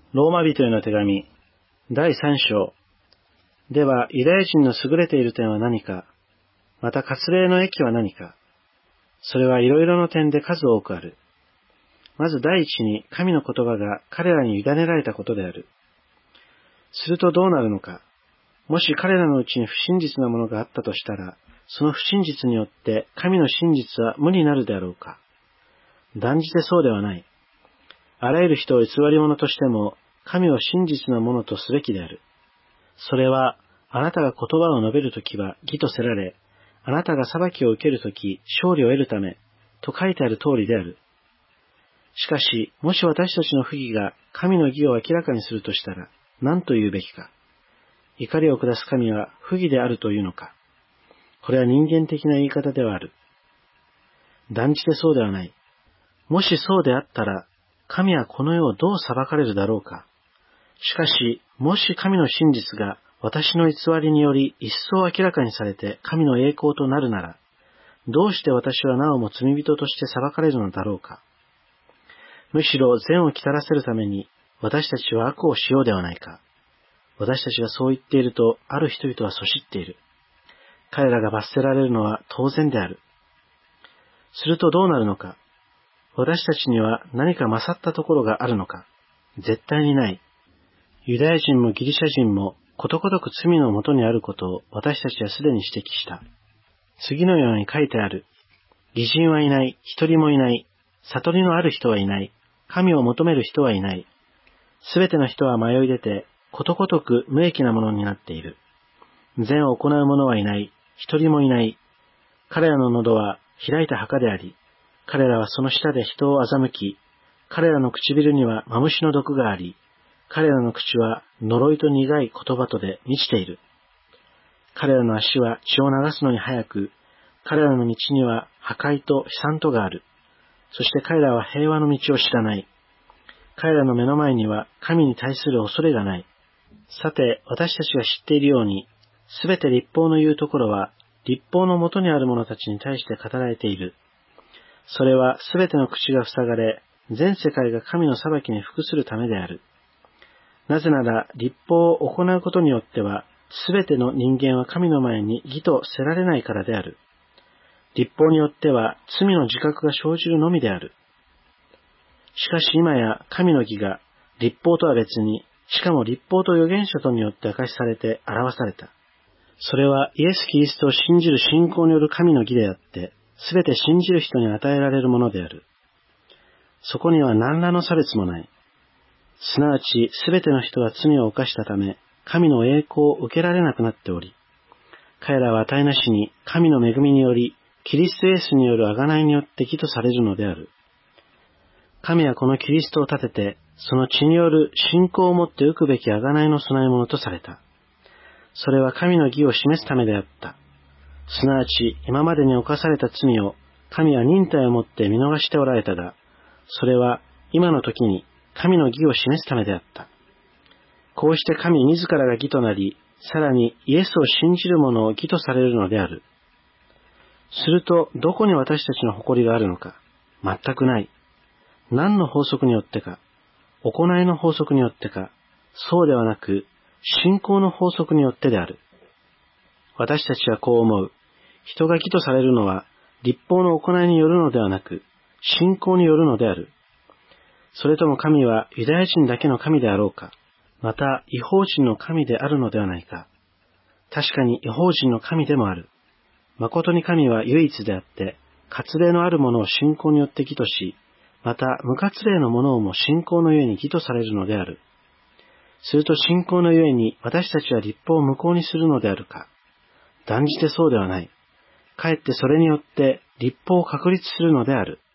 ローマ人への手紙、第3章。では、ユダヤ人の優れている点は何か、また割礼の益は何か。それはいろいろの点で数多くある。まず第一に、神の言葉が彼らに委ねられたことである。するとどうなるのか。もし彼らのうちに不真実なものがあったとしたら、その不真実によって神の真実は無になるであろうか。断じてそうではない。あらゆる人を偽り者としても、神を真実なものとすべきである。それは、あなたが言葉を述べるときは義とせられ、あなたが裁きを受けるとき勝利を得るため、と書いてある通りである。しかし、もし私たちの不義が神の義を明らかにするとしたら、何と言うべきか。怒りを下す神は不義であるというのか。これは人間的な言い方ではある。断じてそうではない。もしそうであったら、神はこの世をどう裁かれるだろうか。しかし、もし神の真実が私の偽りにより一層明らかにされて神の栄光となるなら、どうして私はなおも罪人として裁かれるのだろうか。むしろ善を来たらせるために私たちは悪をしようではないか。私たちがそう言っているとある人々はそしっている。彼らが罰せられるのは当然である。するとどうなるのか。私たちには何か勝ったところがあるのか。絶対にない。ユダヤ人もギリシャ人もことごとく罪のもとにあることを私たちはすでに指摘した。次のように書いてある。義人はいない、一人もいない。悟りのある人はいない。神を求める人はいない。すべての人は迷い出て、ことごとく無益なものになっている。善を行う者はいない、一人もいない。彼らの喉は開いた墓であり、彼らはその下で人を欺き、彼らの唇にはマムシの毒があり、彼らの口は呪いと苦い言葉とで満ちている。彼らの足は血を流すのに早く、彼らの道には破壊と悲惨とがある。そして彼らは平和の道を知らない。彼らの目の前には神に対する恐れがない。さて、私たちが知っているように、すべて律法の言うところは、律法のもとにある者たちに対して語られている。それはすべての口が塞がれ、全世界が神の裁きに服するためである。なぜなら、律法を行うことによっては、すべての人間は神の前に義とせられないからである。律法によっては、罪の自覚が生じるのみである。しかし今や神の義が、律法とは別に、しかも律法と預言者とによって明かしされて表された。それはイエス・キリストを信じる信仰による神の義であって、すべて信じる人に与えられるものである。そこには何らの差別もない。すなわち、すべての人は罪を犯したため、神の栄光を受けられなくなっており、彼らは値なしに神の恵みにより、キリストイエスによる贖いによって義とされるのである。神はこのキリストを立てて、その血による信仰をもって受くべき贖いの備え物とされた。それは神の義を示すためであった。すなわち、今までに犯された罪を、神は忍耐をもって見逃しておられたが、それは今の時に神の義を示すためであった。こうして神自らが義となり、さらにイエスを信じる者を義とされるのである。すると、どこに私たちの誇りがあるのか。全くない。何の法則によってか、行いの法則によってか、そうではなく、信仰の法則によってである。私たちはこう思う。人が義とされるのは、律法の行いによるのではなく、信仰によるのである。それとも神はユダヤ人だけの神であろうか。また、異邦人の神であるのではないか。確かに異邦人の神でもある。誠に神は唯一であって、割礼のあるものを信仰によって義とし、また無割礼のものをも信仰のゆえに義とされるのである。すると信仰のゆえに私たちは律法を無効にするのであるか。断じてそうではない。かえってそれによって律法を確立するのである。